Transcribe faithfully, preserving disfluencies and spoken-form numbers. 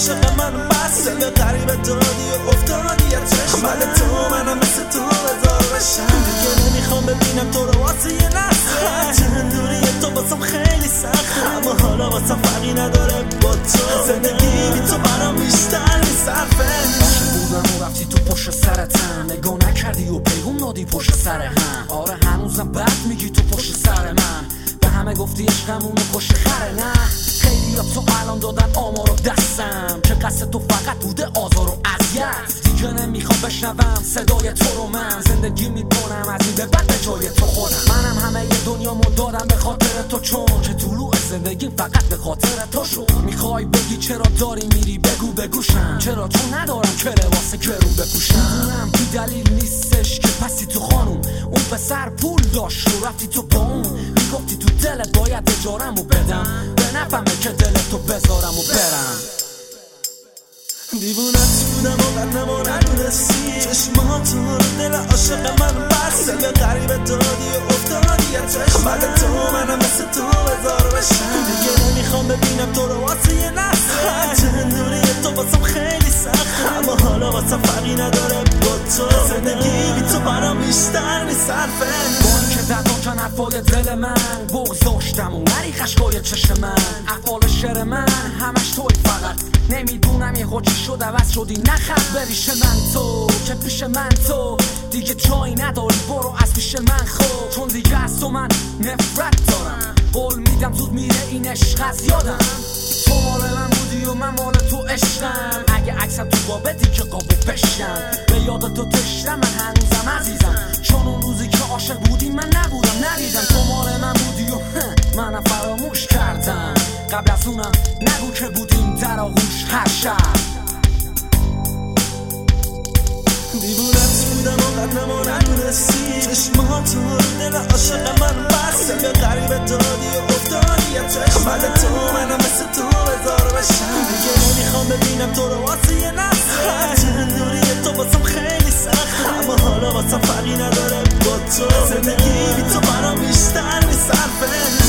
عاشق من بس دل غریب دادی و افتادی از چشم بعد تو منم مثل تو بذار بشم دیگه نمیخوام ببینم تو رو واسه یه لحظه دوری تو باسم خیلی سخته اما حالا واسم فرقی نداره با تو زندگی بی تو برام بیشتر میصرفه عاشق بودم و رفتی تو پشت سرتم نگاه نکردی و پیغام دادی پشت سر هم آره هنوزم بد میگی تو پشت سر من به همه گفتی عشقمون و پشت خره نه خیلی ها تو الان دادن آمارو دستم که قصد تو فقط بوده آزار و اذیت دیگه نمیخوام بشنوم صدای تو رو من زندگی میکنم از این به بعد به جای تو خودم منم همه ی دنیامو دادم به خاطر تو چون که طلوع زندگی فقط به خاطر تو شد میخوای بگی چرا داری میری بگو بگوشم چرا تو ندارم که لباس کرو بپوشم میدونم بی دلیل نیستش که پسی تو خانوم اون پسر پول داشت و رفتی تو با اون میگفتی تو دلت باید اجارمو بدم به نفهمه که دلتو بذارم و برم دیوونت بودم و قدنم و ندونستی چشمات رو دل عاشق من بس دل غریب دادی و افتادی از چشم بعد تو منم مثل تو بذار بشم دیگه نمیخوام ببینم تو رو واسه یه لحظه دوری تو واسم خیلی سخته اما حالا واسم فرقی نداره با تو زندگی بی تو برام بیشتر میصرفه با اینکه دردان کن حرفای دل من بغض داشتم و نری خشکای چشم من افعال شعر من همش توی فقط نمیدونم یه چی شد عوض شدی نخط بریش من تو که پیش من تو دیگه جایی نداری برو از پیش من خود چون دیگه از تو من نفرت دارم قول میدم زود میره این عشق از یادم تو مال من بودی و من مال تو عشقم اگه عکسم تو بابه دیگه قابو بشم به یاد تو تشتم من هنوزم عزیزم چون اون روزی که عاشق بودی من نبودم ندیدم تو مال من بودی و منم فراموش کردم قبل از اونم نگو که بودیم در آغوش هر شب دیوونت بودم و قدنم و ندونستی چشمات رو دل عاشق من بس دل غریب دادی و افتادی از چشم بعد تو منم مثل تو بذار بشم دیگه نمیخوام ببینم تو رو واسه یه لحظه دوری تو واسم خیلی سخته اما حالا واسم فرقی نداره با تو زندگی بی تو برام بیشتر میصرفه